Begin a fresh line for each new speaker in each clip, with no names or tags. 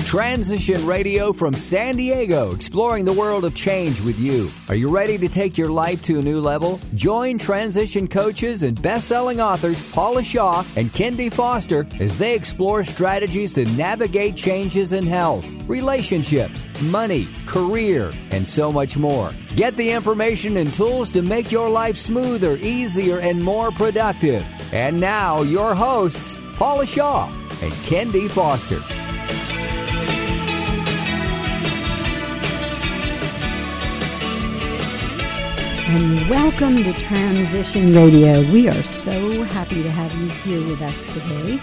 Transition Radio from San Diego, exploring the world of change with you. Are you ready to take your life to a new level? Join transition coaches and best-selling authors Paula Shaw and Kendi Foster as they explore strategies to navigate changes in health, relationships, money, career, and so much more. Get the information and tools to make your life smoother, easier, and more productive. And now, your hosts, Paula Shaw and Kendi Foster.
And welcome to Transition Radio. We are so happy to have you here with us today.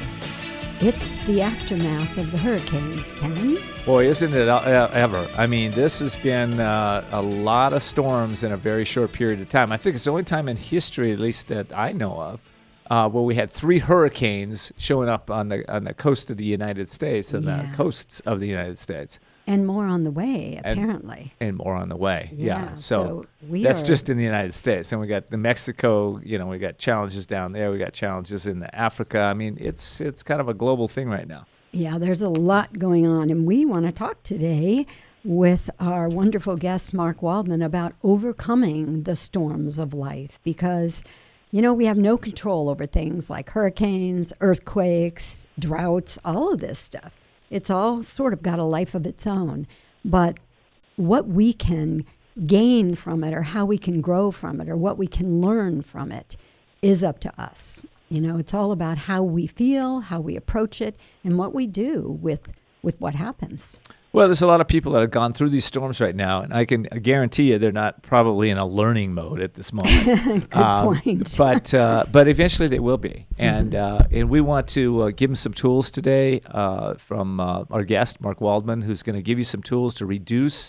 It's the aftermath of the hurricanes, Ken.
Boy, isn't it ever. I mean, this has been a lot of storms in a very short period of time. I think it's the only time in history, at least that I know of, where we had 3 hurricanes showing up on the coast of the United States and the coasts of the United States.
And more on the way, apparently.
And more on the way, yeah.
So
that's just in the United States. And we got the Mexico, we got challenges down there. We got challenges in Africa. I mean, it's kind of a global thing right now.
Yeah, there's a lot going on. And we want to talk today with our wonderful guest, Mark Waldman, about overcoming the storms of life. Because, we have no control over things like hurricanes, earthquakes, droughts, all of this stuff. It's all sort of got a life of its own. But what we can gain from it or how we can grow from it or what we can learn from it is up to us. It's all about how we feel, how we approach it, and what we do with what happens.
Well, there's a lot of people that have gone through these storms right now, and I can guarantee you they're not probably in a learning mode at this moment.
Good point.
But eventually they will be, and we want to give them some tools today from our guest, Mark Waldman, who's going to give you some tools to reduce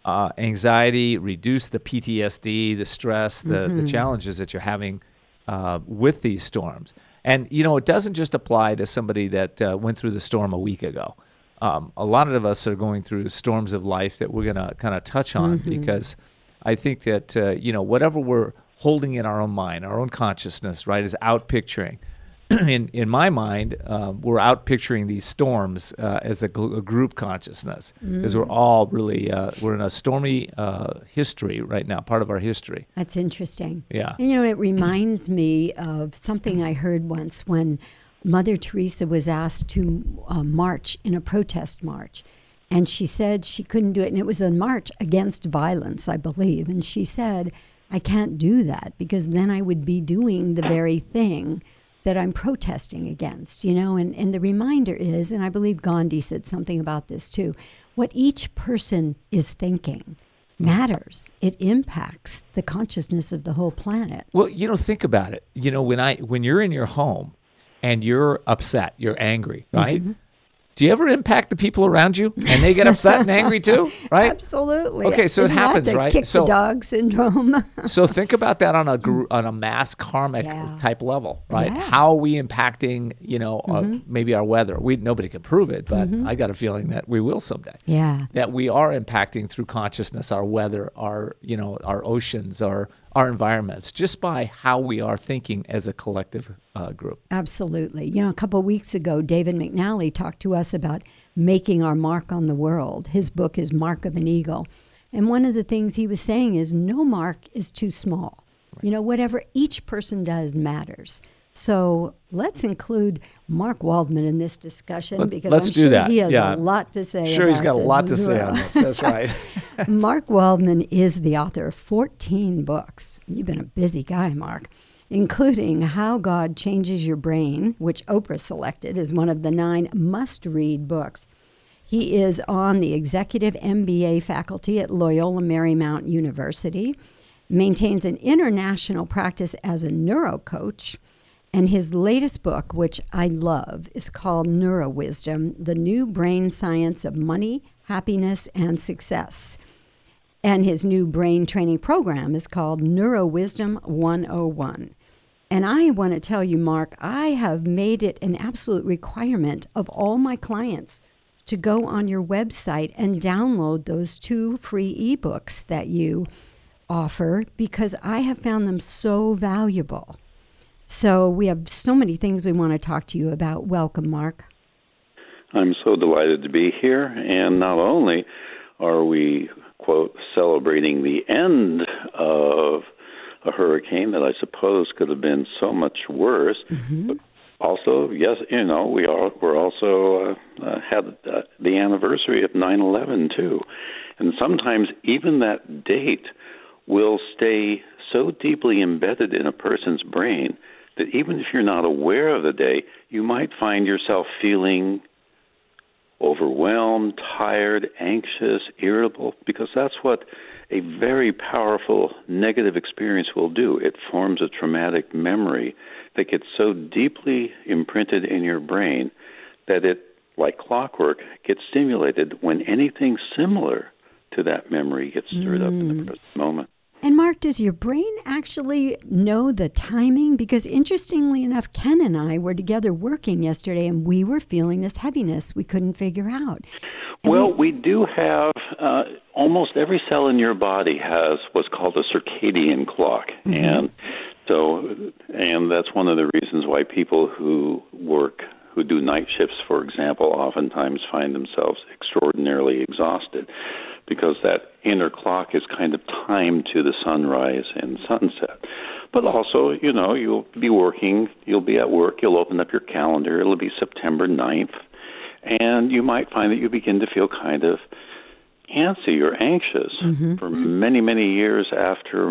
anxiety, reduce the PTSD, the stress, the challenges that you're having with these storms. And, it doesn't just apply to somebody that went through the storm a week ago. A lot of us are going through storms of life that we're going to kind of touch on because I think that, whatever we're holding in our own mind, our own consciousness, right, is out-picturing. In my mind, we're out-picturing these storms as a group consciousness because we're all really, we're in a stormy history right now, part of our history.
That's interesting.
Yeah.
And, it reminds me of something I heard once when Mother Teresa was asked to march in a protest march. And she said she couldn't do it. And it was a march against violence, I believe. And she said, I can't do that because then I would be doing the very thing that I'm protesting against, And the reminder is, and I believe Gandhi said something about this too, what each person is thinking matters. It impacts the consciousness of the whole planet.
Well, think about it. When you're in your home, and you're upset, you're angry, right? Do you ever impact the people around you and they get upset and angry too, right?
Absolutely.
Okay, so
Isn't
it happens,
that the
right?
Kick the dog syndrome.
So think about that on a mass karmic type level, right?
Yeah.
How are we impacting, maybe our weather? Nobody can prove it, but I got a feeling that we will someday.
Yeah.
That we are impacting through consciousness our weather, our oceans, our environments, just by how we are thinking as a collective group.
Absolutely. A couple of weeks ago, David McNally talked to us about making our mark on the world. His book is Mark of an Eagle. And one of the things he was saying is no mark is too small. Right. Whatever each person does matters. So let's include Mark Waldman in this discussion because I'm sure he has a lot to say about this.
Sure, he's got a lot to say on this. That's right.
Mark Waldman is the author of 14 books. You've been a busy guy, Mark, including How God Changes Your Brain, which Oprah selected as one of the 9 must-read books. He is on the executive MBA faculty at Loyola Marymount University, maintains an international practice as a neurocoach, and his latest book, which I love, is called Neurowisdom, The New Brain Science of Money, Happiness, and Success. And his new brain training program is called Neurowisdom 101. And I want to tell you, Mark, I have made it an absolute requirement of all my clients to go on your website and download those 2 free ebooks that you offer because I have found them so valuable. So we have so many things we want to talk to you about. Welcome, Mark.
I'm so delighted to be here, and not only are we, quote, celebrating the end of a hurricane that I suppose could have been so much worse, but also, yes, we're also had the anniversary of 9/11 too, and sometimes even that date will stay so deeply embedded in a person's brain that even if you're not aware of the day, you might find yourself feeling overwhelmed, tired, anxious, irritable, because that's what a very powerful negative experience will do. It forms a traumatic memory that gets so deeply imprinted in your brain that it, like clockwork, gets stimulated when anything similar to that memory gets stirred up in the present moment.
And Mark, does your brain actually know the timing? Because interestingly enough, Ken and I were together working yesterday, and we were feeling this heaviness we couldn't figure out. And
we do have, almost every cell in your body has what's called a circadian clock. And that's one of the reasons why people who do night shifts, for example, oftentimes find themselves extraordinarily exhausted, because that inner clock is kind of timed to the sunrise and sunset. But also, you'll be working, you'll be at work, you'll open up your calendar, it'll be September 9th, and you might find that you begin to feel kind of antsy or anxious. For many, many years after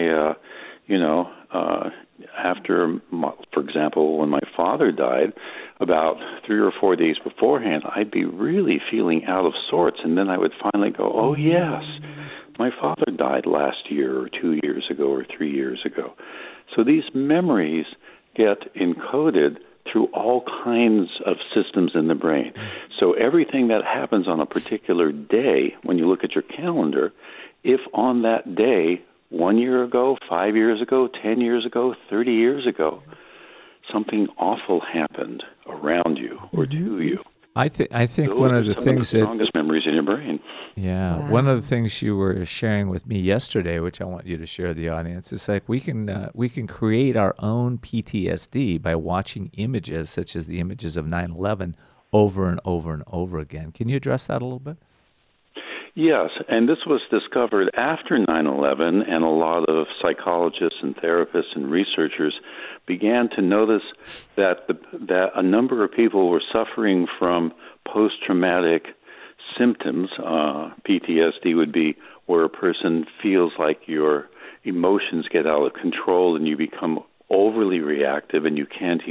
for example, when my father died, about 3 or 4 days beforehand, I'd be really feeling out of sorts, and then I would finally go, oh, yes, my father died last year or 2 years ago or 3 years ago. So these memories get encoded through all kinds of systems in the brain. So everything that happens on a particular day, when you look at your calendar, if on that day, 1 year ago, 5 years ago, 10 years ago, 30 years ago, something awful happened around you or to you.
I think one of the things
the strongest memories in your brain.
Yeah, wow. One of the things you were sharing with me yesterday, which I want you to share with the audience, is like we can create our own PTSD by watching images such as the images of 9/11 over and over and over again. Can you address that a little bit?
Yes, and this was discovered after 9/11, and a lot of psychologists and therapists and researchers began to notice that a number of people were suffering from post-traumatic symptoms. PTSD would be where a person feels like your emotions get out of control and you become overly reactive, and you can't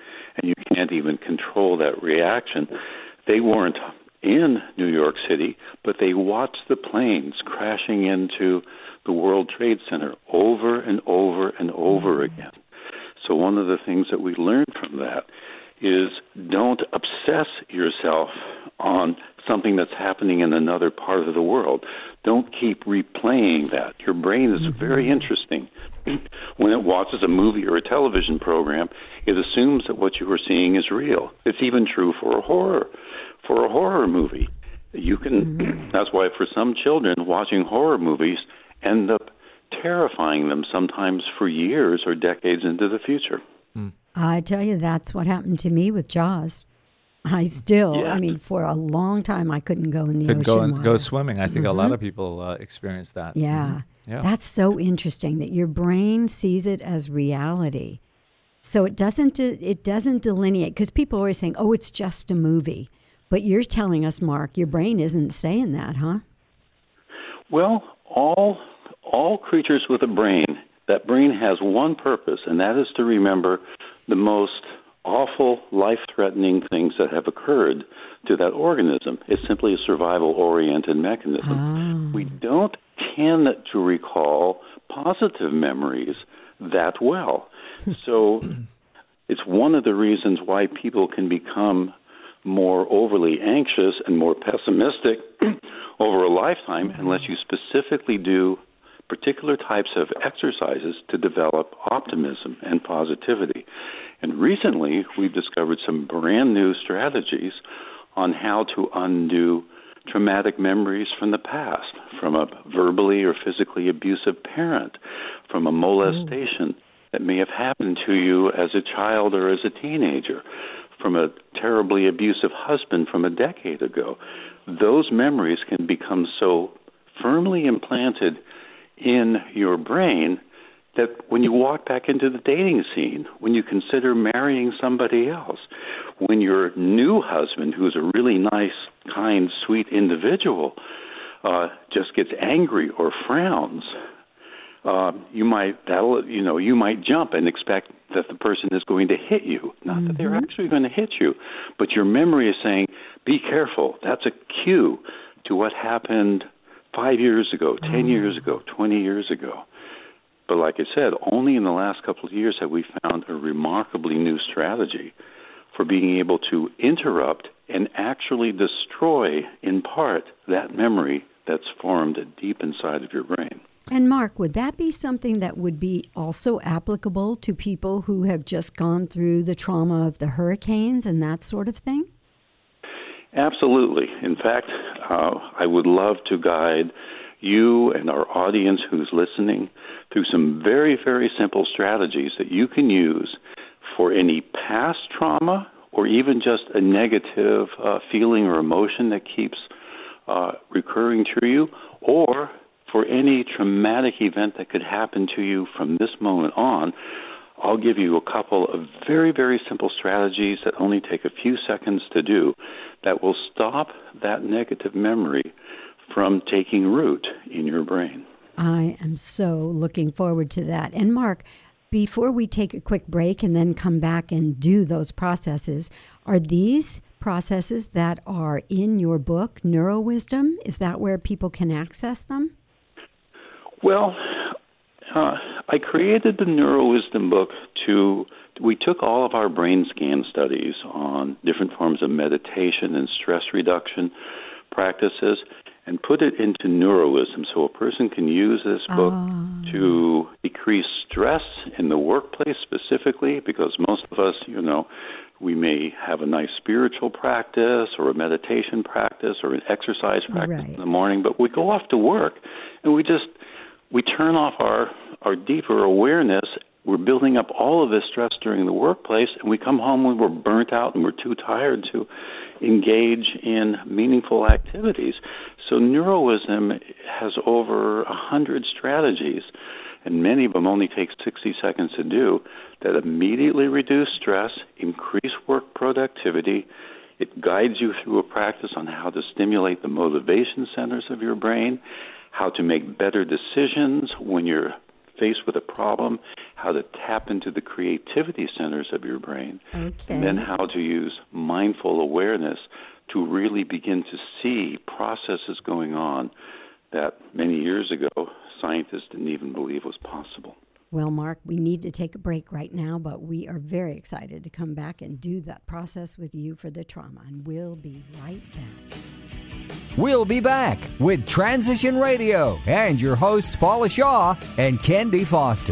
even control that reaction. They weren't in New York City, but they watched the planes crashing into the World Trade Center over and over and over again. So one of the things that we learned from that is don't obsess yourself on something that's happening in another part of the world. Don't keep replaying that. Your brain is very interesting. When it watches a movie or a television program, it assumes that what you are seeing is real. It's even true for a horror movie. You can that's why for some children watching horror movies end up terrifying them sometimes for years or decades into the future.
I tell you, that's what happened to me with Jaws. For a long time, I couldn't go in the ocean.
Go swimming. I think a lot of people experience that.
Yeah. That's so interesting that your brain sees it as reality. So it doesn't delineate, because people are always saying, oh, it's just a movie. But you're telling us, Mark, your brain isn't saying that, huh?
Well, all creatures with a brain, that brain has one purpose, and that is to remember the most awful, life-threatening things that have occurred to that organism. It's simply a survival-oriented mechanism. We don't tend to recall positive memories that well. So it's one of the reasons why people can become more overly anxious and more pessimistic over a lifetime unless you specifically do particular types of exercises to develop optimism and positivity. And recently, we've discovered some brand new strategies on how to undo traumatic memories from the past, from a verbally or physically abusive parent, from a molestation that may have happened to you as a child or as a teenager, from a terribly abusive husband from a decade ago. Those memories can become so firmly implanted in your brain that when you walk back into the dating scene, when you consider marrying somebody else, when your new husband, who's a really nice, kind, sweet individual, just gets angry or frowns, you might jump and expect that the person is going to hit you. Not that they're actually going to hit you, but your memory is saying, be careful. That's a cue to what happened 5 years ago, 10 years ago, 20 years ago. But like I said, only in the last couple of years have we found a remarkably new strategy for being able to interrupt and actually destroy, in part, that memory that's formed deep inside of your brain.
And Mark, would that be something that would be also applicable to people who have just gone through the trauma of the hurricanes and that sort of thing?
Absolutely. In fact, I would love to guide you and our audience who's listening through some very, very simple strategies that you can use for any past trauma or even just a negative feeling or emotion that keeps recurring to you, or for any traumatic event that could happen to you from this moment on. I'll give you a couple of very, very simple strategies that only take a few seconds to do that will stop that negative memory from taking root in your brain.
I am so looking forward to that. And Mark, before we take a quick break and then come back and do those processes, are these processes that are in your book, NeuroWisdom? Is that where people can access them?
Well, I created the NeuroWisdom book we took all of our brain scan studies on different forms of meditation and stress reduction practices and put it into NeuroWisdom so a person can use this book to decrease stress in the workplace specifically, because most of us, we may have a nice spiritual practice or a meditation practice or an exercise practice in the morning, but we go off to work and we turn off our deeper awareness. We're building up all of this stress during the workplace, and we come home when we're burnt out and we're too tired to engage in meaningful activities. So NeuroWisdom has over 100 strategies, and many of them only take 60 seconds to do, that immediately reduce stress, increase work productivity. It guides you through a practice on how to stimulate the motivation centers of your brain, how to make better decisions when you're faced with a problem, how to tap into the creativity centers of your brain, and then how to use mindful awareness to really begin to see processes going on that many years ago scientists didn't even believe was possible.
Well, Mark, we need to take a break right now, but we are very excited to come back and do that process with you for the trauma, and we'll be right back.
We'll be back with Transition Radio and your hosts Paula Shaw and Ken D. Foster.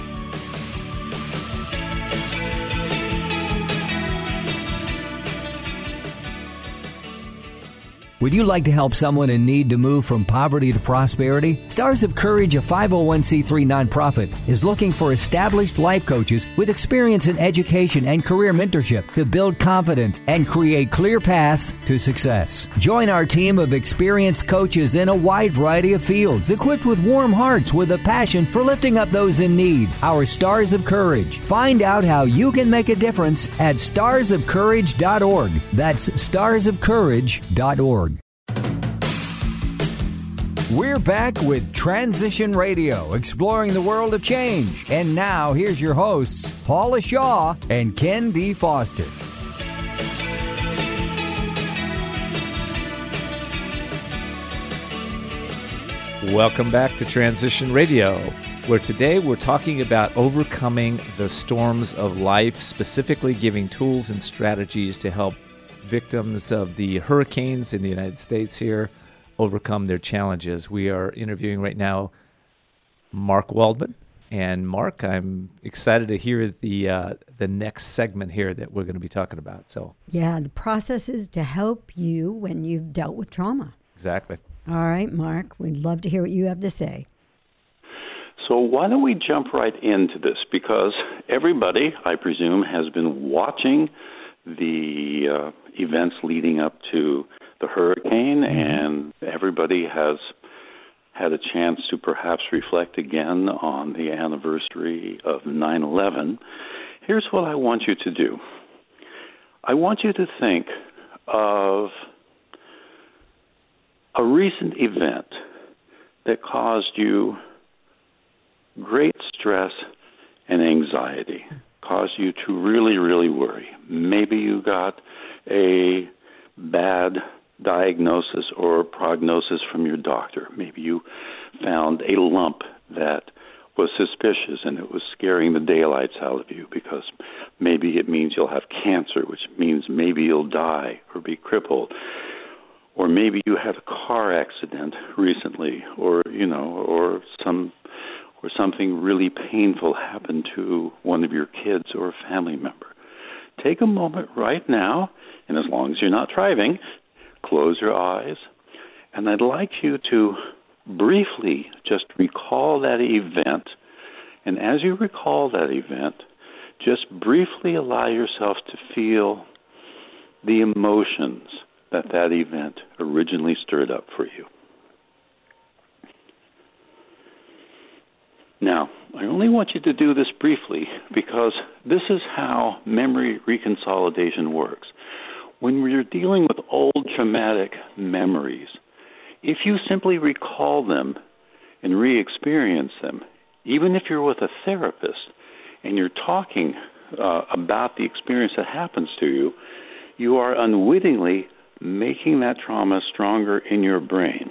Would you like to help someone in need to move from poverty to prosperity? Stars of Courage, a 501c3 nonprofit, is looking for established life coaches with experience in education and career mentorship to build confidence and create clear paths to success. Join our team of experienced coaches in a wide variety of fields, equipped with warm hearts with a passion for lifting up those in need. Our Stars of Courage. Find out how you can make a difference at starsofcourage.org. That's starsofcourage.org. We're back with Transition Radio, exploring the world of change. And now, here's your hosts, Paula Shaw and Ken D. Foster.
Welcome back to Transition Radio, where today we're talking about overcoming the storms of life, specifically giving tools and strategies to help victims of the hurricanes in the United States here overcome their challenges. We are interviewing right now Mark Waldman. And Mark, I'm excited to hear the next segment here that we're going to be talking about. So,
yeah, the processes to help you when you've dealt with trauma.
Exactly.
All right, Mark, we'd love to hear what you have to say.
So why don't we jump right into this? Because everybody, I presume, has been watching the events leading up to the hurricane, and everybody has had a chance to perhaps reflect again on the anniversary of 9/11. Here's what I want you to do. I want you to think of a recent event that caused you great stress and anxiety, caused you to really, really worry. Maybe you got a bad diagnosis or prognosis from your doctor. Maybe you found a lump that was suspicious and it was scaring the daylights out of you because maybe it means you'll have cancer, which means maybe you'll die or be crippled. Or maybe you had a car accident recently, or something really painful happened to one of your kids or a family member. Take a moment right now, and as long as you're not driving, close your eyes, and I'd like you to briefly just recall that event. And as you recall that event, just briefly allow yourself to feel the emotions that event originally stirred up for you. Now, I only want you to do this briefly because this is how memory reconsolidation works. When we're dealing with old traumatic memories, if you simply recall them and re-experience them, even if you're with a therapist and you're talking about the experience that happens to you, you are unwittingly making that trauma stronger in your brain.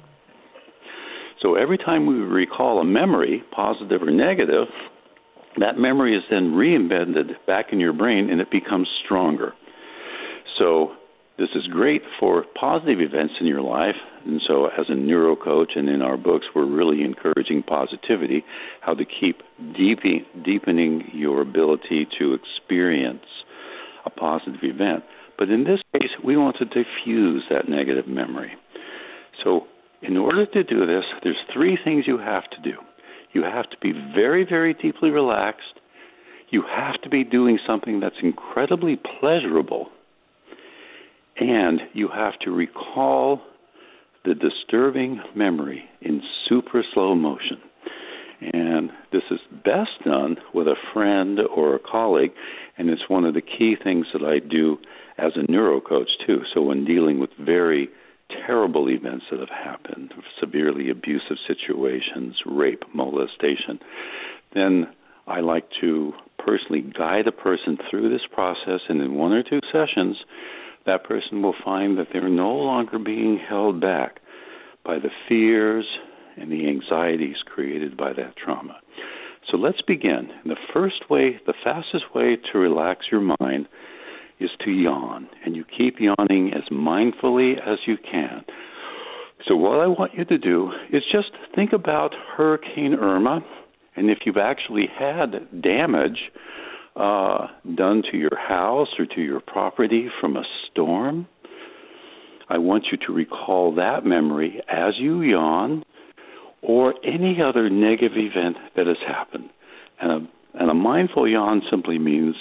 So every time we recall a memory, positive or negative, that memory is then re-embedded back in your brain and it becomes stronger. So this is great for positive events in your life. And so as a neurocoach and in our books, we're really encouraging positivity, how to keep deepening your ability to experience a positive event. But in this case, we want to diffuse that negative memory. So in order to do this, there's three things you have to do. You have to be very, very deeply relaxed. You have to be doing something that's incredibly pleasurable. And you have to recall the disturbing memory in super slow motion. And this is best done with a friend or a colleague, and it's one of the key things that I do as a neurocoach too. So when dealing with very terrible events that have happened, severely abusive situations, rape, molestation, then I like to personally guide a person through this process, and in 1 or 2 sessions, that person will find that they're no longer being held back by the fears and the anxieties created by that trauma. So let's begin. The fastest way to relax your mind is to yawn, and you keep yawning as mindfully as you can. So what I want you to do is just think about Hurricane Irma, and if you've actually had damage done to your house or to your property from a storm, I want you to recall that memory as you yawn, or any other negative event that has happened. And a mindful yawn simply means,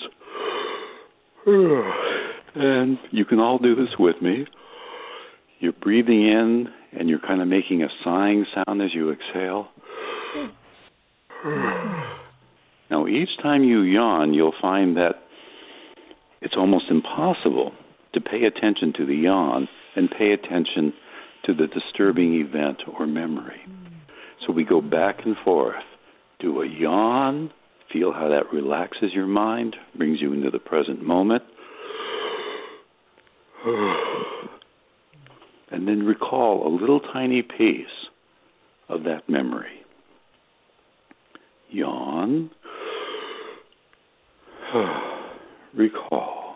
and you can all do this with me. You're breathing in, and you're kind of making a sighing sound as you exhale. Now, each time you yawn, you'll find that it's almost impossible to pay attention to the yawn and pay attention to the disturbing event or memory. So we go back and forth. Do a yawn, feel how that relaxes your mind, brings you into the present moment. And then recall a little tiny piece of that memory. Yawn. Recall.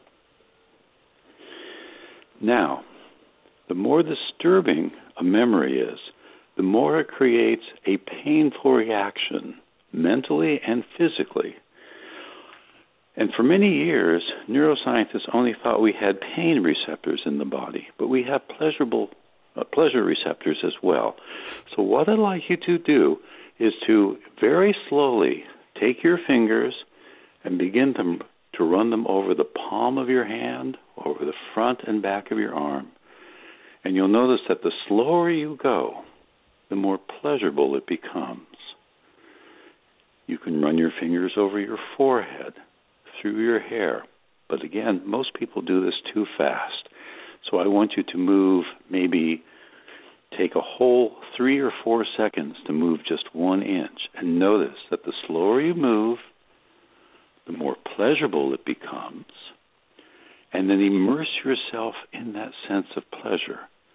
Now, the more disturbing a memory is, the more it creates a painful reaction, mentally and physically. And for many years, neuroscientists only thought we had pain receptors in the body, but we have pleasure receptors as well. So what I'd like you to do is to very slowly take your fingers and begin to to run them over the palm of your hand, over the front and back of your arm. And you'll notice that the slower you go, the more pleasurable it becomes. You can run your fingers over your forehead, through your hair. But again, most people do this too fast. So I want you to move, maybe take a whole 3 or 4 seconds to move just 1 inch. And notice that the slower you move, the more pleasurable it becomes. And then immerse yourself in that sense of pleasure.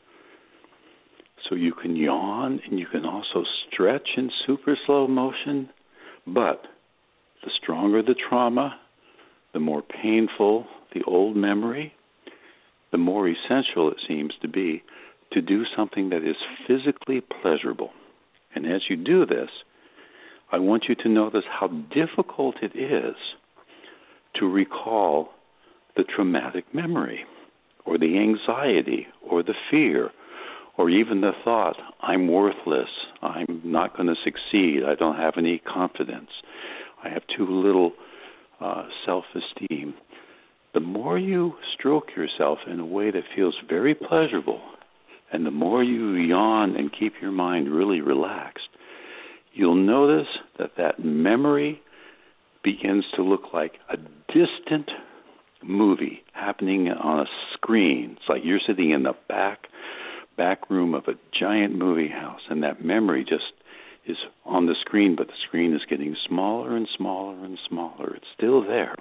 So you can yawn and you can also stretch in super slow motion, but the stronger the trauma, the more painful the old memory, the more essential it seems to be to do something that is physically pleasurable. And as you do this, I want you to notice how difficult it is to recall the traumatic memory, or the anxiety, or the fear, or even the thought, I'm worthless, I'm not going to succeed, I don't have any confidence, I have too little self-esteem. The more you stroke yourself in a way that feels very pleasurable, and the more you yawn and keep your mind really relaxed, you'll notice that that memory begins to look like a distant movie happening on a screen. It's like you're sitting in the back room of a giant movie house, and that memory just is on the screen, but the screen is getting smaller and smaller and smaller. It's still there.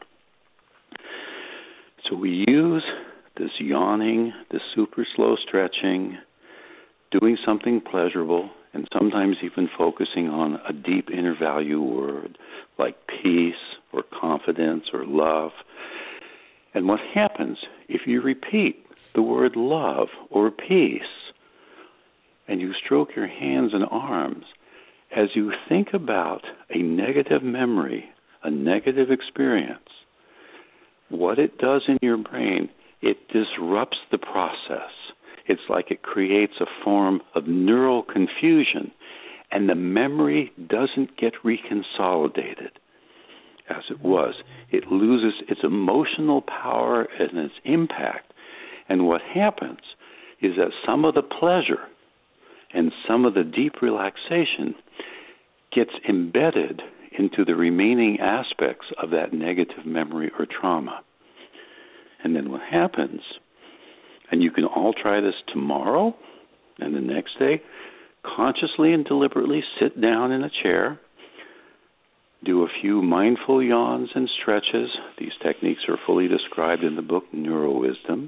So we use this yawning, this super slow stretching, doing something pleasurable, and sometimes even focusing on a deep inner value word like peace or confidence or love. And what happens if you repeat the word love or peace and you stroke your hands and arms, as you think about a negative memory, a negative experience, what it does in your brain, it disrupts the process. It's like it creates a form of neural confusion, and the memory doesn't get reconsolidated as it was. It loses its emotional power and its impact. And what happens is that some of the pleasure and some of the deep relaxation gets embedded into the remaining aspects of that negative memory or trauma. And then what happens, and you can all try this tomorrow and the next day, consciously and deliberately sit down in a chair, do a few mindful yawns and stretches. These techniques are fully described in the book Neurowisdom.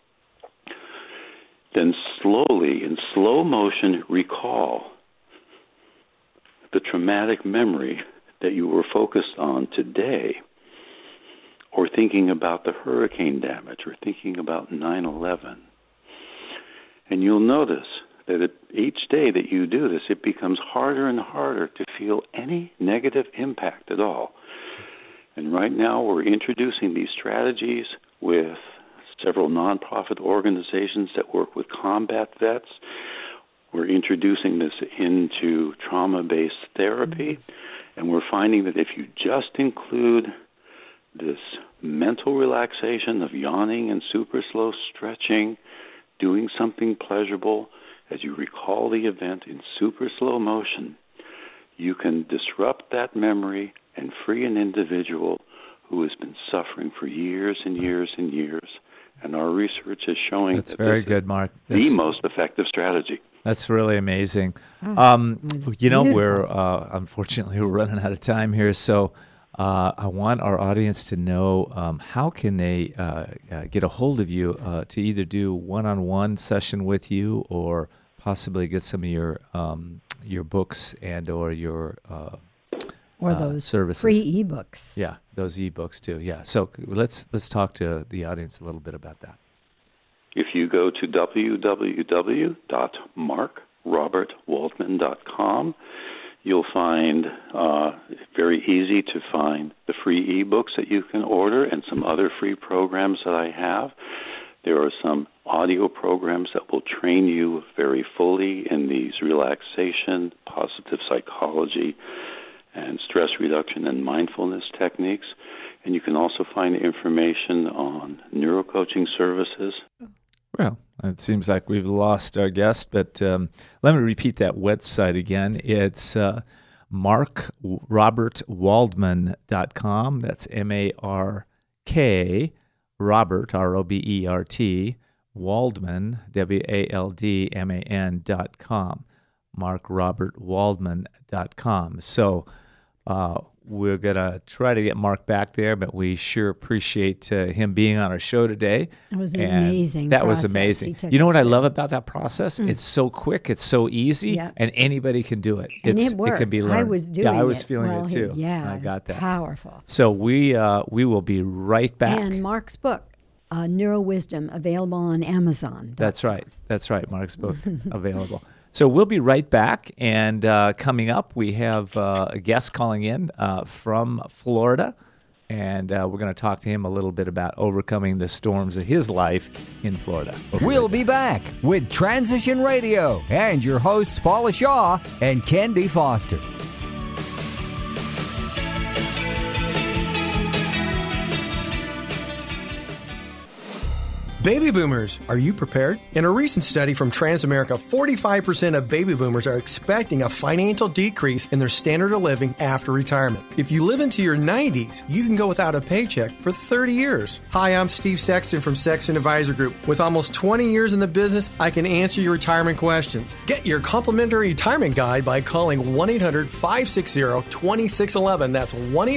Then slowly, in slow motion, recall the traumatic memory that you were focused on today, or thinking about the hurricane damage, or thinking about 9/11. And you'll notice that each day that you do this, it becomes harder and harder to feel any negative impact at all. And right now we're introducing these strategies with several nonprofit organizations that work with combat vets. We're introducing this into trauma-based therapy, and we're finding that if you just include this mental relaxation of yawning and super slow stretching, doing something pleasurable, as you recall the event in super slow motion, you can disrupt that memory and free an individual who has been suffering for years and years and years. And our research is showing
that's very good, Mark.
The most effective strategy.
That's really amazing. We're unfortunately we're running out of time here, so I want our audience to know how can they get a hold of you to either do one-on-one session with you, or possibly get some of your books and or your
or those
services.
Free ebooks.
Yeah, those ebooks too. Yeah. So let's talk to the audience a little bit about that.
If you go to www.markrobertwaldman.com, you'll find very easy to find the free ebooks that you can order and some other free programs that I have. There are some audio programs that will train you very fully in these relaxation, positive psychology, and stress reduction and mindfulness techniques. And you can also find information on neurocoaching services.
Well, it seems like we've lost our guest, but let me repeat that website again. It's markrobertwaldman.com. That's M-A-R-K, Robert, R-O-B-E-R-T, Waldman, W-A-L-D-M-A-N.com, markrobertwaldman.com. So we're going to try to get Mark back there, but we sure appreciate him being on our show today.
It was an amazing
That
process.
was amazing. You know what I love about that process? It's so quick, it's so easy, and anybody can do it.
And it worked.
It can be learned.
I was doing it.
I was feeling it too.
I
got that.
Powerful.
So we will be right back.
And Mark's book, Neuro Wisdom, available on Amazon.
That's right. Mark's book available. So we'll be right back, and coming up, we have a guest calling in from Florida, and we're going to talk to him a little bit about overcoming the storms of his life in Florida.
We'll be back with Transition Radio and your hosts Paula Shaw and Ken D. Foster.
Baby boomers, are you prepared? In a recent study from Transamerica, 45% of baby boomers are expecting a financial decrease in their standard of living after retirement. If you live into your 90s, you can go without a paycheck for 30 years. Hi, I'm Steve Sexton from Sexton Advisor Group. With almost 20 years in the business, I can answer your retirement questions. Get your complimentary retirement guide by calling 1-800-560-2611. That's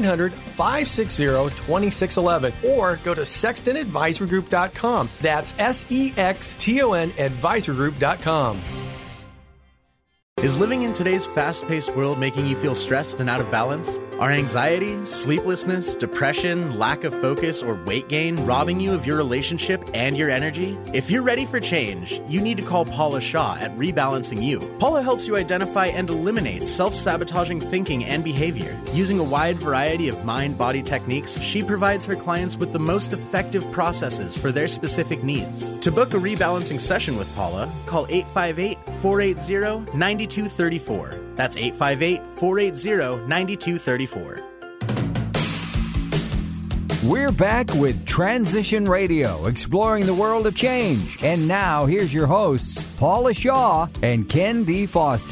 1-800-560-2611. Or go to sextonadvisorgroup.com. That's SEXTON advisorgroup.com.
Is living in today's fast-paced world making you feel stressed and out of balance? Are anxiety, sleeplessness, depression, lack of focus, or weight gain robbing you of your relationship and your energy? If you're ready for change, you need to call Paula Shaw at Rebalancing You. Paula helps you identify and eliminate self-sabotaging thinking and behavior. Using a wide variety of mind-body techniques, she provides her clients with the most effective processes for their specific needs. To book a rebalancing session with Paula, call 858-480-9234. That's 858-480-9234.
We're back with Transition Radio, exploring the world of change. And now, here's your hosts, Paula Shaw and Ken D. Foster.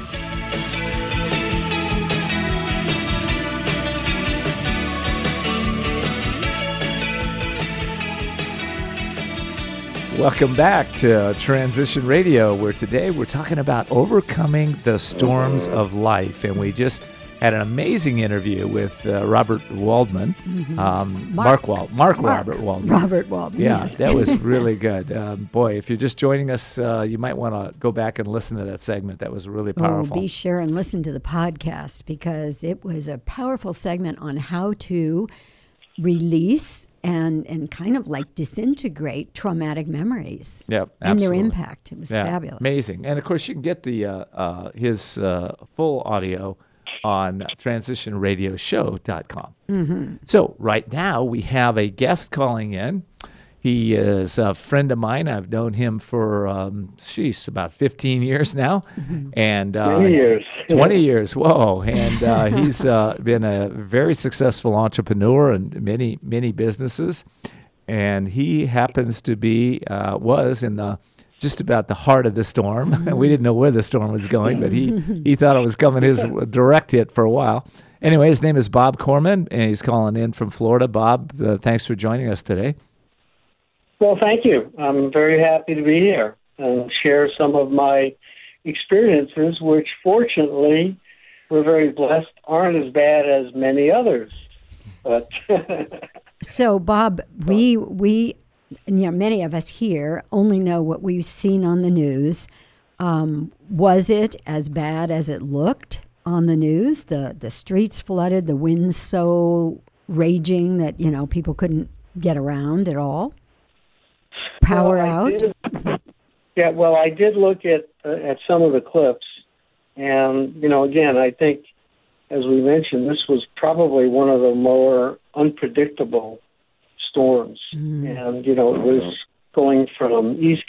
Welcome back to Transition Radio, where today we're talking about overcoming the storms of life. And we just had an amazing interview with Robert Waldman, Mark Robert Waldman.
Robert Waldman,
yeah,
yes.
That was really good. Boy, if you're just joining us, you might want to go back and listen to that segment. That was really powerful.
Oh, be sure and listen to the podcast, because it was a powerful segment on how to release and kind of like disintegrate traumatic memories.
Yep,
and
absolutely.
their impact. It was fabulous.
Amazing. And of course, you can get the his full audio on transitionradioshow.com.
Mm-hmm.
So right now we have a guest calling in. He is a friend of mine. I've known him for, about 15 years now. And
20 years.
20 years, whoa. And he's been a very successful entrepreneur in many, many businesses. And he happens to be, was in the just about the heart of the storm. We didn't know where the storm was going, but he thought it was coming his direct hit for a while. Anyway, his name is Bob Corman, and he's calling in from Florida. Bob, thanks for joining us today.
Well, thank you. I'm very happy to be here and share some of my experiences, which fortunately, we're very blessed, aren't as bad as many others. But
So, Bob, we many of us here only know what we've seen on the news. Was it as bad as it looked on the news? The streets flooded, the winds so raging that, people couldn't get around at all? Power out?
I did look at some of the clips. And, again, I think, as we mentioned, this was probably one of the more unpredictable storms. And, it was going from East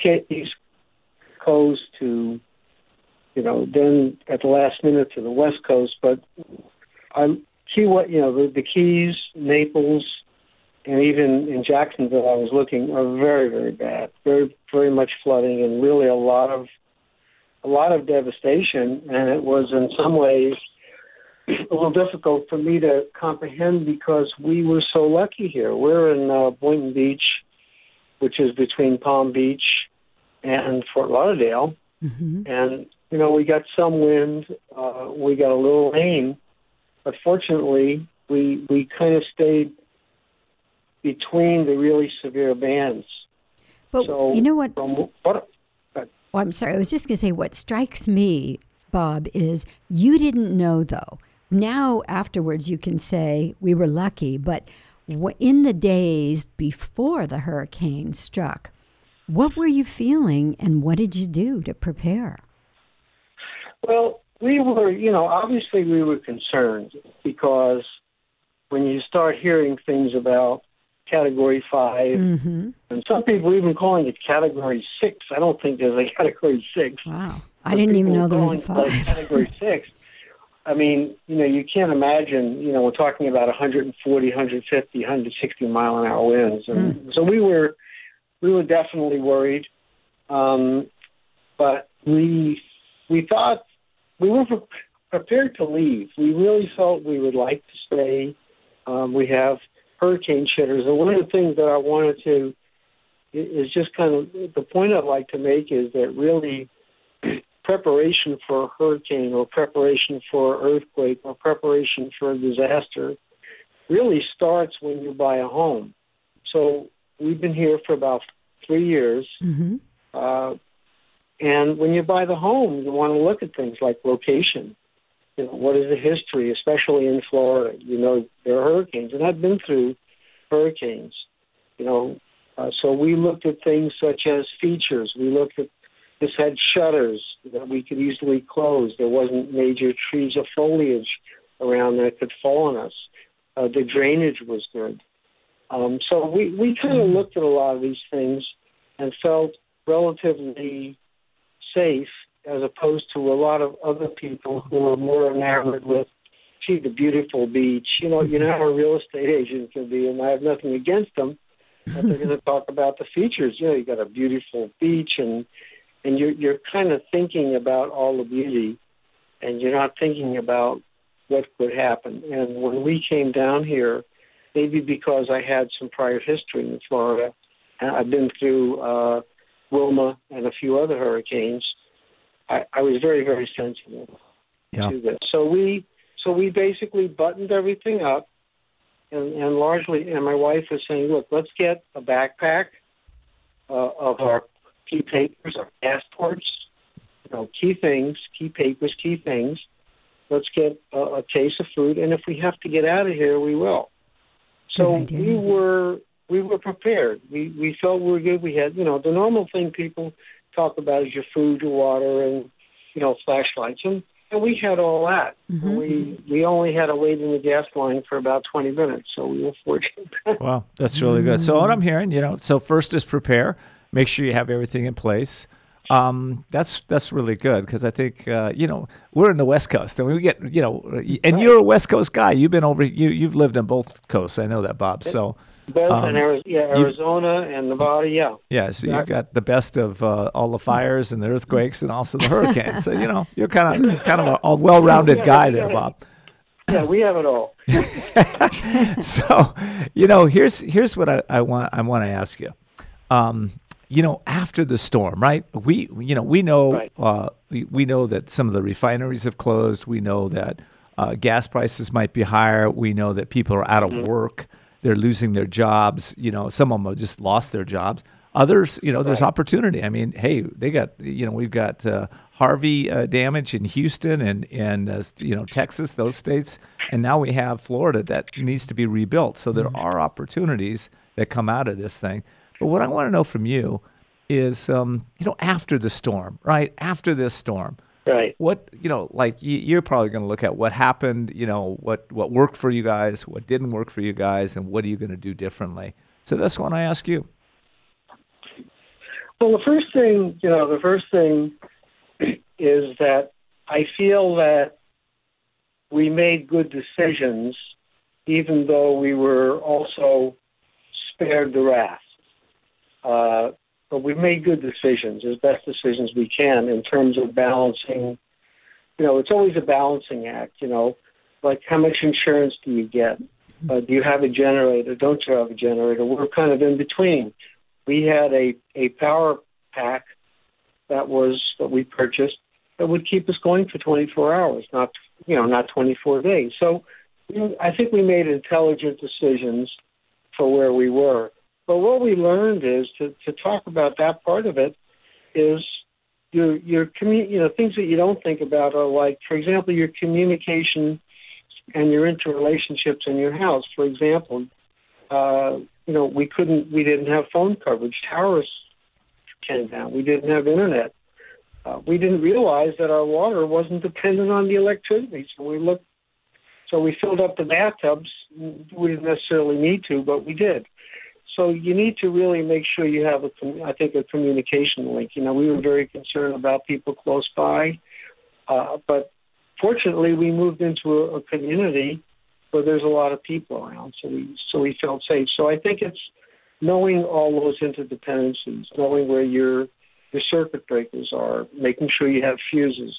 Coast to, then at the last minute to the West Coast. But I the Keys, Naples, and even in Jacksonville, I was looking, are very, very bad, very, very much flooding, and really a lot of devastation. And it was in some ways a little difficult for me to comprehend because we were so lucky here. We're in Boynton Beach, which is between Palm Beach and Fort Lauderdale, and we got some wind, we got a little rain, but fortunately we kind of stayed between the really severe bands.
But
so
you know what? I'm sorry. I was just going to say what strikes me, Bob, is you didn't know, though. Now, afterwards, you can say we were lucky. But in the days before the hurricane struck, what were you feeling and what did you do to prepare?
Well, we were, obviously we were concerned because when you start hearing things about Category 5, and some people even calling it Category 6. I don't think there's a Category 6.
Wow. I didn't even know there was a 5.
Category 6. I mean, you can't imagine, we're talking about 140, 150, 160 mile an hour winds. And so we were definitely worried. But we thought we were prepared to leave. We really felt we would like to stay. We have hurricane shitters. And one of the things that I wanted to is just kind of the point I'd like to make is that really preparation for a hurricane or preparation for an earthquake or preparation for a disaster really starts when you buy a home. So we've been here for about 3 years. And when you buy the home, you want to look at things like location. What is the history, especially in Florida? There are hurricanes, and I've been through hurricanes. So we looked at things such as features. We looked at this had shutters that we could easily close. There wasn't major trees or foliage around that could fall on us. The drainage was good. So we kind of looked at a lot of these things and felt relatively safe, as opposed to a lot of other people who are more enamored with, the beautiful beach. You know how a real estate agent can be, and I have nothing against them, but they're going to talk about the features. You got a beautiful beach, and you're kind of thinking about all the beauty, and you're not thinking about what could happen. And when we came down here, maybe because I had some prior history in Florida, and I've been through Wilma and a few other hurricanes, I was very, very sensitive to this. So we basically buttoned everything up, and largely, and my wife was saying, look, let's get a backpack of our key papers, our passports, key things, key papers, key things. Let's get a case of food, and if we have to get out of here, we will. So we were prepared. We felt we were good. We had, the normal thing people talk about is your food, your water, and, flashlights. And we had all that. We only had to wait in the gas line for about 20 minutes, so we were fortunate.
Wow, that's really good. So what I'm hearing, so first is prepare. Make sure you have everything in place. That's really good because I think we're in the West Coast and we get and you're a West Coast guy. You've been you've lived on both coasts. I know that, Bob. So
both in Arizona and Nevada.
So you've got the best of all the fires and the earthquakes and also the hurricanes. So you're kind of a well-rounded guy there, Bob.
Yeah, we have it all.
So here's what I want to ask you. After the storm, right? We know right. We know that some of the refineries have closed. We know that gas prices might be higher. We know that people are out of work. They're losing their jobs. Some of them have just lost their jobs. Others, there's opportunity. I mean, hey, they got, we've got Harvey damage in Houston and Texas, those states, and now we have Florida that needs to be rebuilt. So there are opportunities that come out of this thing. But what I want to know from you is, after the storm, right? After this storm,
right?
What, you're probably going to look at what happened, what worked for you guys, what didn't work for you guys, and what are you going to do differently? So that's what I ask you.
Well, the first thing is that I feel that we made good decisions, even though we were also spared the wrath. But we made good decisions, as best decisions we can, in terms of balancing. It's always a balancing act, like how much insurance do you get? Do you have a generator? Don't you have a generator? We're kind of in between. We had a power pack that we purchased that would keep us going for 24 hours, not 24 days. So I think we made intelligent decisions for where we were. But what we learned is to talk about that part of it is your things that you don't think about are like, for example, your communication and your interrelationships in your house. For example, we didn't have phone coverage. Towers came down. We didn't have internet. We didn't realize that our water wasn't dependent on the electricity. So we filled up the bathtubs. We didn't necessarily need to, but we did. So you need to really make sure you have a communication link. We were very concerned about people close by, but fortunately we moved into a community where there's a lot of people around, so we felt safe. So I think it's knowing all those interdependencies, knowing where your circuit breakers are, making sure you have fuses,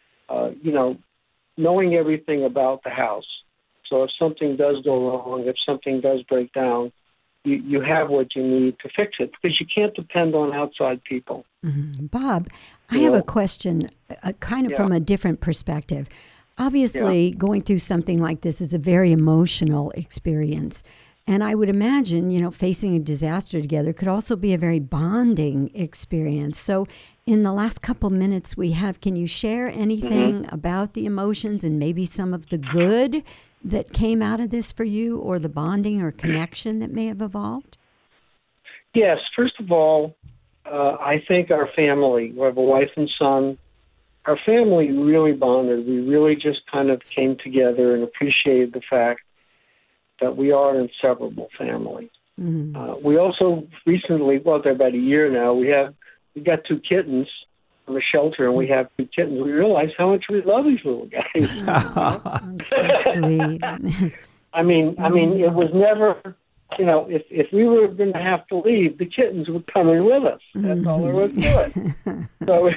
knowing everything about the house. So if something does go wrong, if something does break down, you have what you need to fix it, because you can't depend on outside people.
Mm-hmm. Bob, I have a question from a different perspective. Obviously, going through something like this is a very emotional experience. And I would imagine, facing a disaster together could also be a very bonding experience. So in the last couple minutes we have, can you share anything about the emotions and maybe some of the good that came out of this for you, or the bonding or connection that may have evolved?
Yes. First of all, I think our family, we have a wife and son, our family really bonded. We really just kind of came together and appreciated the fact that we are an inseparable family. Mm-hmm. We also recently, they're about a year now, we got 2 kittens from a shelter, and we have 2 kittens. We realize how much we love these little guys.
That's so sweet.
I mean, it was never, if we were going to have to leave, the kittens would come in with us. That's all there was to it. So,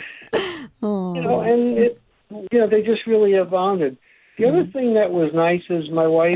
and they just really have bonded. The other thing that was nice is my wife,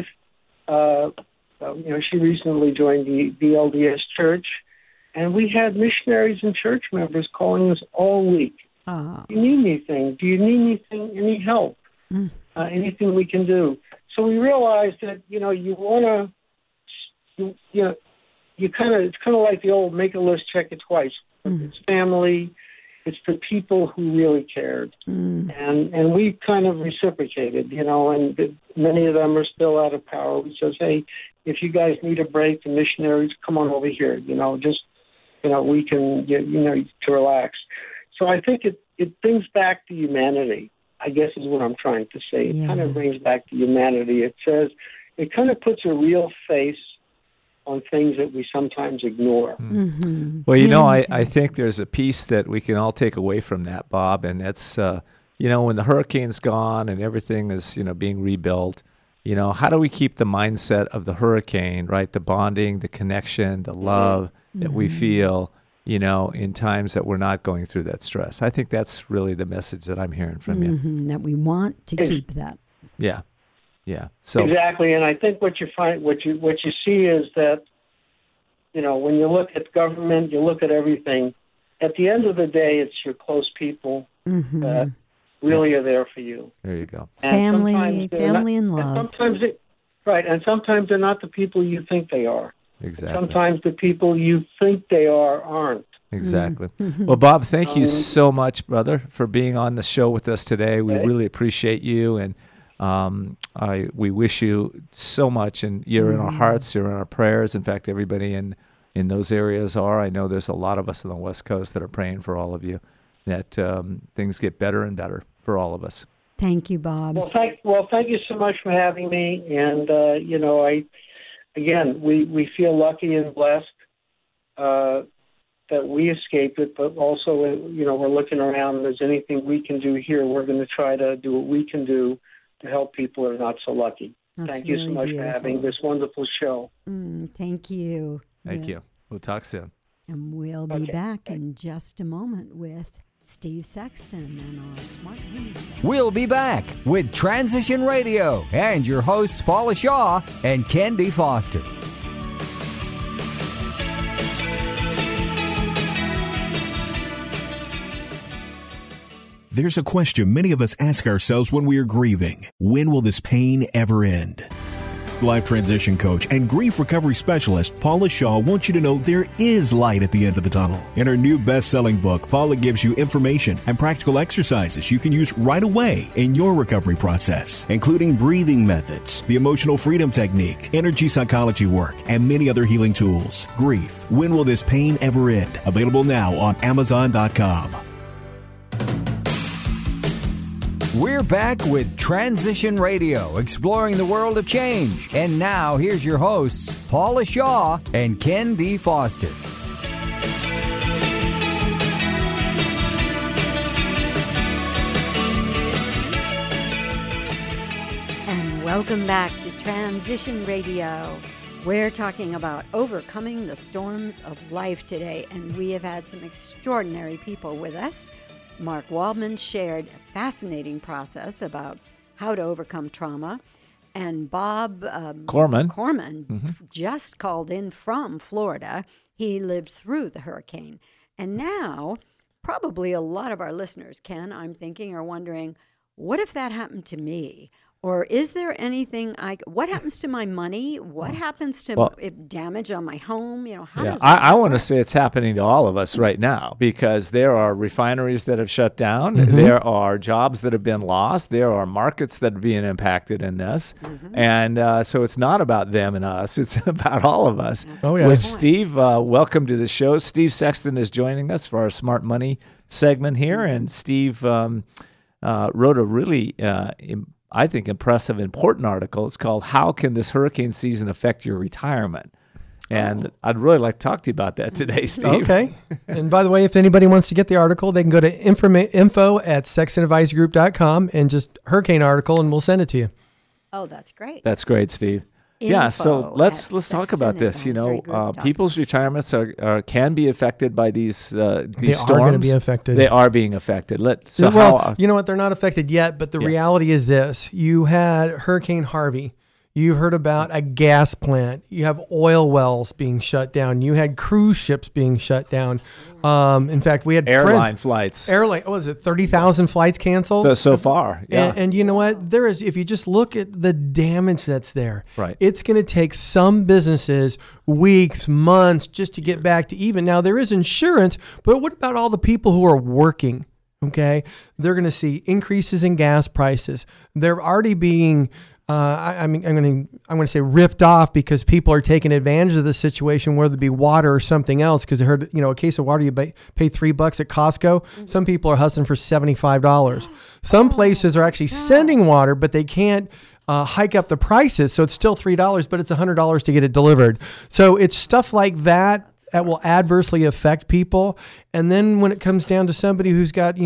she recently joined the LDS Church, and we had missionaries and church members calling us all week. Do you need anything? Do you need anything? Any help? Anything we can do? So we realized that you want to, it's kind of like the old make a list, check it twice. It's family. It's the people who really cared, and we kind of reciprocated, and many of them are still out of power. We says, hey, if you guys need a break, the missionaries, come on over here, we can, to relax. So I think it brings back to humanity, I guess is what I'm trying to say. It kind of brings back to humanity. It says, it kind of puts a real face on things that we sometimes ignore.
Mm-hmm.
Well, I think there's a piece that we can all take away from that, Bob, and that's, when the hurricane's gone and everything is, being rebuilt, how do we keep the mindset of the hurricane, right? The bonding, the connection, the love that we feel, in times that we're not going through that stress. I think that's really the message that I'm hearing from you.
That we want to keep that.
Yeah. Yeah. So
exactly, and I think what you see is that, when you look at government, you look at everything. At the end of the day, it's your close people that really are there for you.
There you go.
And family and love.
And sometimes they're not the people you think they are.
Exactly.
Sometimes the people you think they aren't.
Exactly. Well, Bob, thank you so much, brother, for being on the show with us today. We really appreciate you, and we wish you so much, and you're in our hearts, you're in our prayers. In fact, everybody in those areas are. I know there's a lot of us on the West Coast that are praying for all of you, that things get better and better for all of us.
Thank you, Bob.
Well, thank you so much for having me. And, we feel lucky and blessed that we escaped it, but also, we're looking around. If there's anything we can do here, we're going to try to do what we can do to help people that are not so lucky.
That's
Thank you so
really
much
beautiful.
for having this wonderful show.
Thank you.
Thank you. We'll talk soon.
And we'll be
Okay.
back in just a moment with Steve Sexton and our Smart Money segment.
We'll be back with Transition Radio and your hosts Paula Shaw and Ken D. Foster.
There's a question many of us ask ourselves when we are grieving. When will this pain ever end? Life transition coach and grief recovery specialist Paula Shaw wants you to know there is light at the end of the tunnel. In her new best-selling book, Paula gives you information and practical exercises you can use right away in your recovery process, including breathing methods, the emotional freedom technique, energy psychology work, and many other healing tools. Grief, when will this pain ever end? Available now on Amazon.com.
We're back with Transition Radio, exploring the world of change. And now, here's your hosts, Paula Shaw and Ken D. Foster.
And welcome back to Transition Radio. We're talking about overcoming the storms of life today, and we have had some extraordinary people with us. Mark Waldman shared a fascinating process about how to overcome trauma. And Bob Corman just called in from Florida. He lived through the hurricane. And now, probably a lot of our listeners, Ken, I'm thinking, are wondering, what if that happened to me? Or is there anything what happens to my money? What happens to damage on my home? How does
I want to say it's happening to all of us right now, because there are refineries that have shut down. There are jobs that have been lost. There are markets that are being impacted in this. And so it's not about them and us. It's about all of us.
Oh, yeah.
Which, Steve, welcome to the show. Steve Sexton is joining us for our Smart Money segment here. And Steve wrote a really I think, impressive, important article. It's called "How Can This Hurricane Season Affect Your Retirement?" And I'd really like to talk to you about that today, Steve.
Okay. And by the way, if anybody wants to get the article, they can go to info@sextonadvisorygroup.com and just hurricane article, and we'll send it to you.
Oh, that's great.
That's great, Steve. Yeah, so let's talk about this. People's retirements can be affected by these storms.
They are going to be affected.
They are being affected.
You know what? They're not affected yet, but the reality is this. You had Hurricane Harvey. You heard about a gas plant. You have oil wells being shut down. You had cruise ships being shut down. In fact, we had
airline flights.
What was it? 30,000 flights canceled
so far. Yeah.
And you know what? There is. If you just look at the damage that's there,
right?
It's going to take some businesses weeks, months just to get back to even. Now there is insurance, but what about all the people who are working? Okay, they're going to see increases in gas prices. They're already being. I'm going to say ripped off because people are taking advantage of the situation, whether it be water or something else. Because I heard, a case of water you pay $3 at Costco. Some people are hustling for $75. Some places are actually sending water, but they can't hike up the prices, so it's still $3, but it's $100 to get it delivered. So it's stuff like that will adversely affect people. And then when it comes down to somebody who's got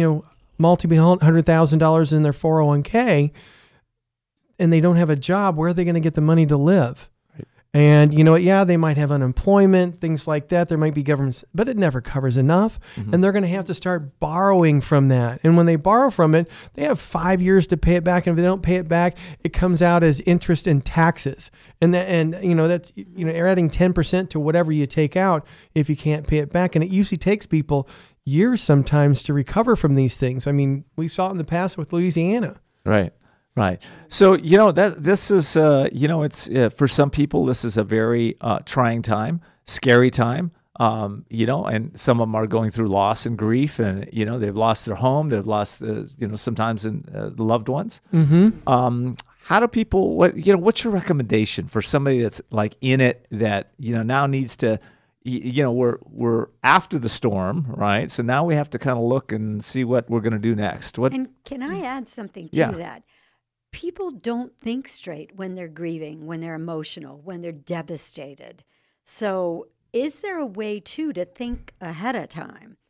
$100,000 in their 401k. And they don't have a job, where are they going to get the money to live? Right. And they might have unemployment, things like that. There might be governments, but it never covers enough. And they're going to have to start borrowing from that. And when they borrow from it, they have 5 years to pay it back. And if they don't pay it back, it comes out as interest and taxes. And you're adding 10% to whatever you take out if you can't pay it back. And it usually takes people years sometimes to recover from these things. I mean, we saw it in the past with Louisiana.
Right. Right. So, this is, it's for some people, this is a very trying time, scary time, and some of them are going through loss and grief, and, they've lost their home, they've lost, sometimes the loved ones. How do people, what's your recommendation for somebody that's like in it that, now needs to, we're after the storm, right? So now we have to kind of look and see what we're going to do next.
And can I add something to that? People don't think straight when they're grieving, when they're emotional, when they're devastated. So is there a way, too, to think ahead of time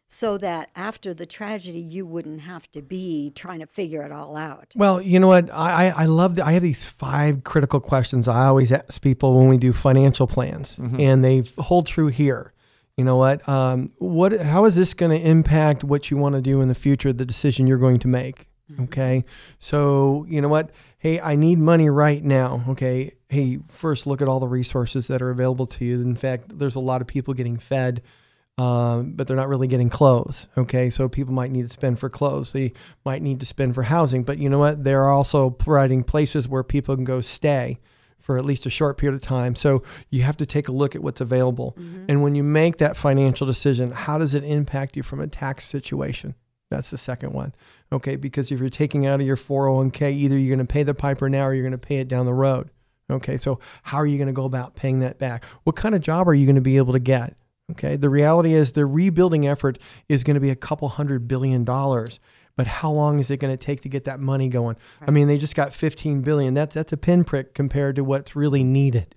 so that after the tragedy, you wouldn't have to be trying to figure it all out.
Well, you know what? I love I have these 5 critical questions I always ask people when we do financial plans, and they hold true here. You know what? How is this going to impact what you want to do in the future, the decision you're going to make? Okay. So, you know what? Hey, I need money right now. Okay. Hey, first look at all the resources that are available to you. In fact, there's a lot of people getting fed, but they're not really getting clothes. Okay. So people might need to spend for clothes. They might need to spend for housing, but you know what? They're also providing places where people can go stay for at least a short period of time. So you have to take a look at what's available. And when you make that financial decision, how does it impact you from a tax situation? That's the second one. Okay. Because if you're taking out of your 401k, either you're going to pay the piper now or you're going to pay it down the road. Okay. So how are you going to go about paying that back? What kind of job are you going to be able to get? Okay. The reality is the rebuilding effort is going to be $200 billion. But how long is it going to take to get that money going? Right. I mean, they just got $15 billion. That's a pinprick compared to what's really needed.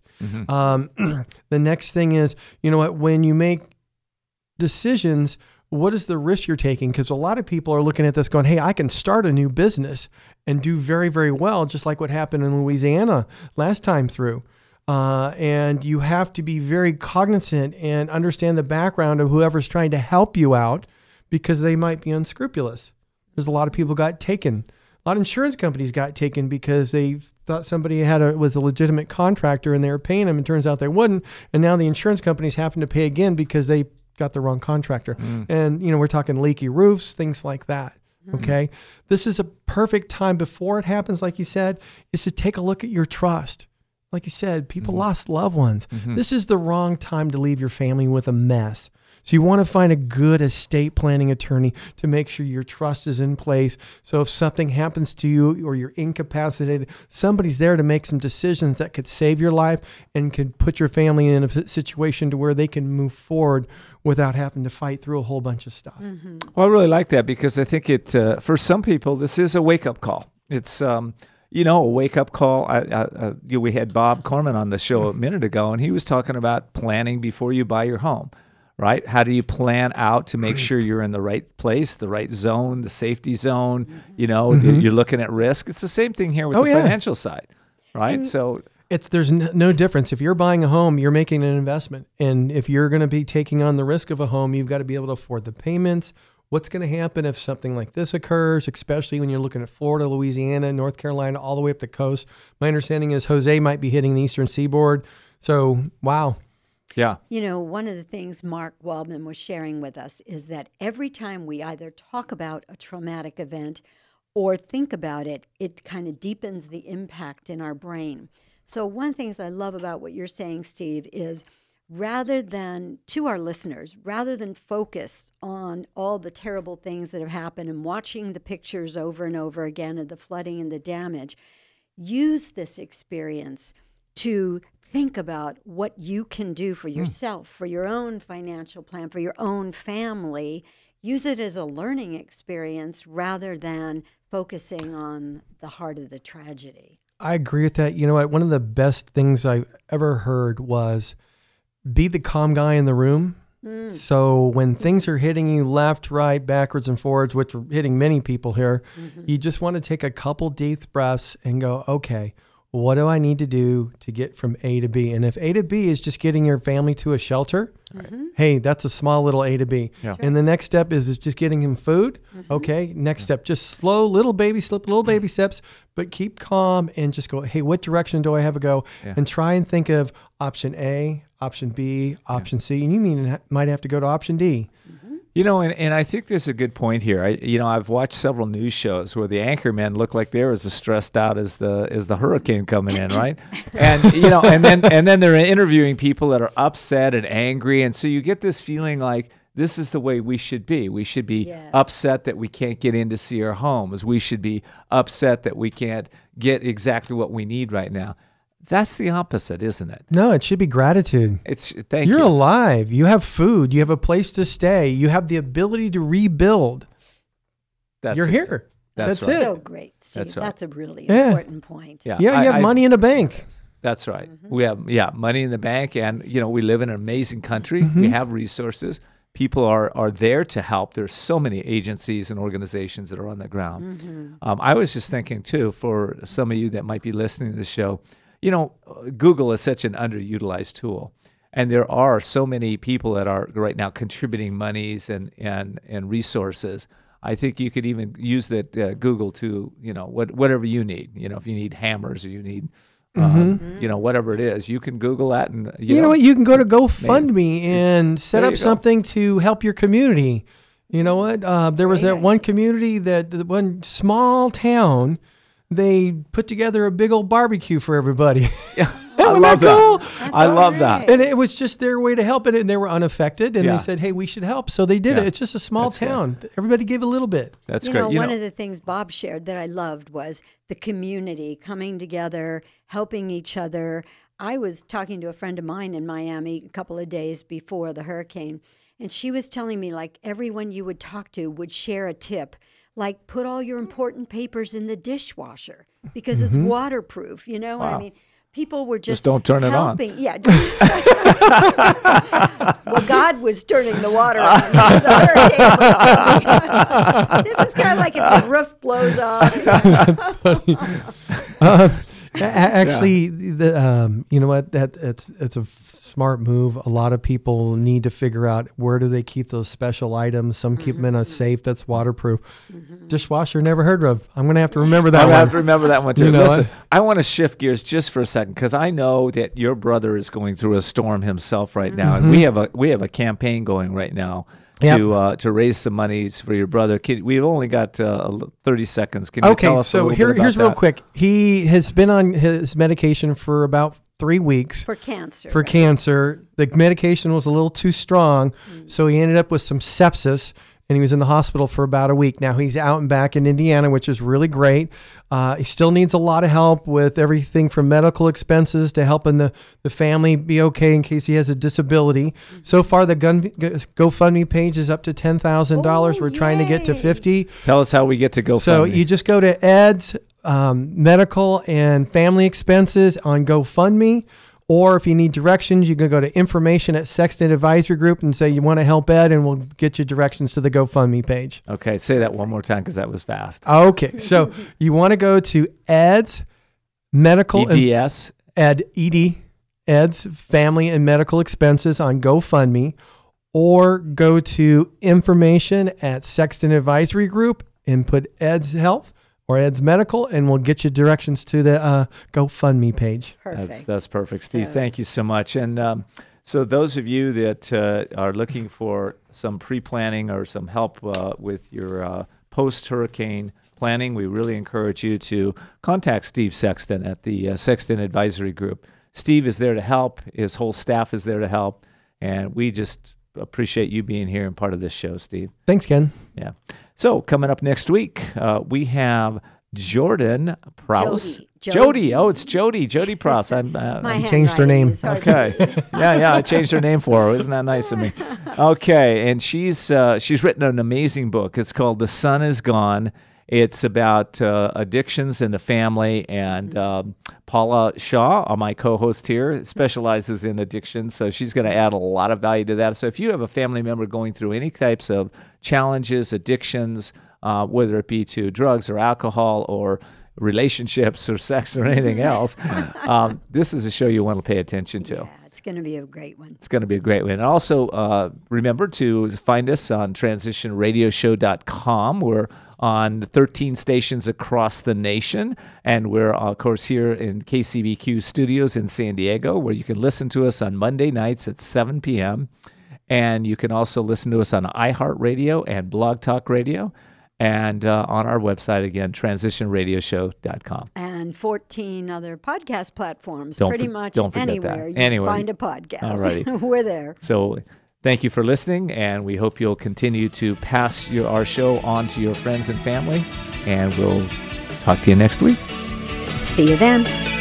The next thing is, you know what, when you make decisions, what is the risk you're taking? Because a lot of people are looking at this going, hey, I can start a new business and do very, very well, just like what happened in Louisiana last time through. And you have to be very cognizant and understand the background of whoever's trying to help you out, because they might be unscrupulous. There's a lot of people got taken. A lot of insurance companies got taken because they thought somebody was a legitimate contractor and they were paying them, and turns out they wouldn't. And now the insurance companies happen to pay again because they got the wrong contractor. And, you know, we're talking leaky roofs, things like that. Okay. This is a perfect time before it happens, like you said, is to take a look at your trust. Like you said, people lost loved ones. This is the wrong time to leave your family with a mess. So you want to find a good estate planning attorney to make sure your trust is in place. So if something happens to you or you're incapacitated, somebody's there to make some decisions that could save your life and could put your family in a situation to where they can move forward without having to fight through a whole bunch of stuff.
Well, I really like that, because I think it, for some people, this is a wake-up call. It's, a wake-up call. We had Bob Corman on the show a minute ago, and he was talking about planning before you buy your home. Right? How do you plan out to make sure you're in the right place, the right zone, the safety zone? You know, you're looking at risk. It's the same thing here with the financial side, right? And
there's no difference. If you're buying a home, you're making an investment. And if you're going to be taking on the risk of a home, you've got to be able to afford the payments. What's going to happen if something like this occurs, especially when you're looking at Florida, Louisiana, North Carolina, all the way up the coast? My understanding is Jose might be hitting the eastern seaboard. So, wow.
Yeah.
You know, one of the things Mark Waldman was sharing with us is that every time we either talk about a traumatic event or think about it, it kind of deepens the impact in our brain. So one of the things I love about what you're saying, Steve, is to our listeners, rather than focus on all the terrible things that have happened and watching the pictures over and over again of the flooding and the damage, use this experience to think about what you can do for yourself, for your own financial plan, for your own family. Use it as a learning experience rather than focusing on the heart of the tragedy.
I agree with that. You know what? One of the best things I've ever heard was be the calm guy in the room. So when things are hitting you left, right, backwards, and forwards, which are hitting many people here, you just want to take a couple deep breaths and go, okay, what do I need to do to get from A to B? And if A to B is just getting your family to a shelter, hey, that's a small little A to B. Yeah. And the next step is just getting him food. Okay, next step, just slow, little baby steps, but keep calm and just go, hey, what direction do I have to go? Yeah. And try and think of option A, option B, option C, and you might have to go to option D.
You know, and I think there's a good point here. I've watched several news shows where the anchormen look like they're as stressed out as the hurricane coming in, right? And and then they're interviewing people that are upset and angry, and so you get this feeling like this is the way we should be. We should be upset that we can't get in to see our homes. We should be upset that we can't get exactly what we need right now. That's the opposite, isn't it?
No, it should be gratitude.
Thank you.
You're alive. You have food. You have a place to stay. You have the ability to rebuild. You're here.
That's
right.
It. So great, Steve.
That's right.
That's a really important point.
Yeah, you have money in the bank.
That's right. We have money in the bank, and we live in an amazing country. We have resources. people are there to help. There's so many agencies and organizations that are on the ground. I was just thinking, too, for some of you that might be listening to the show, Google is such an underutilized tool. And there are so many people that are right now contributing monies and resources. I think you could even use that Google to, whatever you need. If you need hammers or you need, whatever it is, you can Google that. And
you know what? You can go to GoFundMe and set up something to help your community. You know what? There was that one community, one small town, they put together a big old barbecue for everybody.
Yeah. I love that. I love that.
And it was just their way to help it, and they were unaffected, and they said, hey, we should help. So they did it. It's just a small town. Great. Everybody gave a little bit.
That's great.
One of the things Bob shared that I loved was the community coming together, helping each other. I was talking to a friend of mine in Miami a couple of days before the hurricane, and she was telling me, like, everyone you would talk to would share a tip. Like, put all your important papers in the dishwasher because it's waterproof, Wow. I mean, people were just
don't turn
helping.
It on.
Yeah. Well, God was turning the water on. The hurricane was coming. This is kind of like if the roof blows off.
That's funny. Actually, you know what? It's a smart move. A lot of people need to figure out where do they keep those special items. Some keep them in a safe that's waterproof. Dishwasher, never heard of. I'm going to have to remember that one.
I have to remember that one too. Listen, I want to shift gears just for a second because I know that your brother is going through a storm himself right now, and we have a campaign going right now. To raise some monies for your brother. We've only got 30 seconds. Can you tell us a little bit about
here's
that?
Real quick. He has been on his medication for about 3 weeks.
For cancer.
Cancer. The medication was a little too strong, so he ended up with some sepsis, and he was in the hospital for about a week. Now he's out and back in Indiana, which is really great. He still needs a lot of help with everything from medical expenses to helping the family be okay in case he has a disability. So far, the GoFundMe page is up to $10,000. We're trying to get to 50.
Tell us how we get to GoFundMe.
So you just go to Ed's medical and family expenses on GoFundMe. Or if you need directions, you can go to information at Sexton Advisory Group and say you want to help Ed, and we'll get you directions to the GoFundMe page.
Okay, say that one more time because that was fast.
Okay, so you want to go to Ed's medical
EDS
Ed's family and medical expenses on GoFundMe, or go to information at Sexton Advisory Group and put Ed's Health or Ed's Medical, and we'll get you directions to the GoFundMe page.
Perfect.
That's perfect. Steve, thank you so much. And so those of you that are looking for some pre-planning or some help with your post-hurricane planning, we really encourage you to contact Steve Sexton at the Sexton Advisory Group. Steve is there to help. His whole staff is there to help. And we just appreciate you being here and part of this show, Steve.
Thanks, Ken.
Yeah. So coming up next week, we have Jordan Prouse. Jody. Oh, it's Jody. Jody Prouse.
I changed her name.
Okay. Yeah. I changed her name for her. Isn't that nice of me? Okay. And she's written an amazing book. It's called The Sun Is Gone. It's about addictions in the family, and Paula Shaw, my co-host here, specializes in addiction, so she's going to add a lot of value to that. So if you have a family member going through any types of challenges, addictions, whether it be to drugs or alcohol or relationships or sex or anything else, this is a show you want to pay attention to.
Yeah, it's going to be a great one.
It's going to be a great one. And also, remember to find us on transitionradioshow.com. We're on 13 stations across the nation, and we're, of course, here in KCBQ studios in San Diego, where you can listen to us on Monday nights at 7 p.m., and you can also listen to us on iHeartRadio and Blog Talk Radio, and on our website, again, transitionradioshow.com.
And 14 other podcast platforms,
don't
anywhere
that.
You can find a podcast.
All righty.
We're there.
So thank you for listening, and we hope you'll continue to pass our show on to your friends and family, and we'll talk to you next week.
See you then.